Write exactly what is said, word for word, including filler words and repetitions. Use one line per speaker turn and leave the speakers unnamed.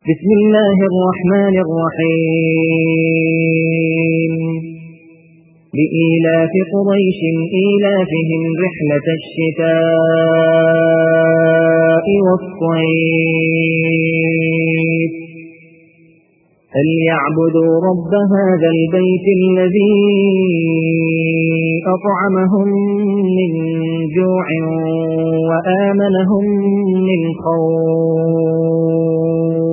بسم الله الرحمن الرحيم لإيلاف قريش إيلافهم رحلة الشتاء والصيف فليعبدوا رب هذا البيت الذي أطعمهم من جوع وآمنهم من خوف.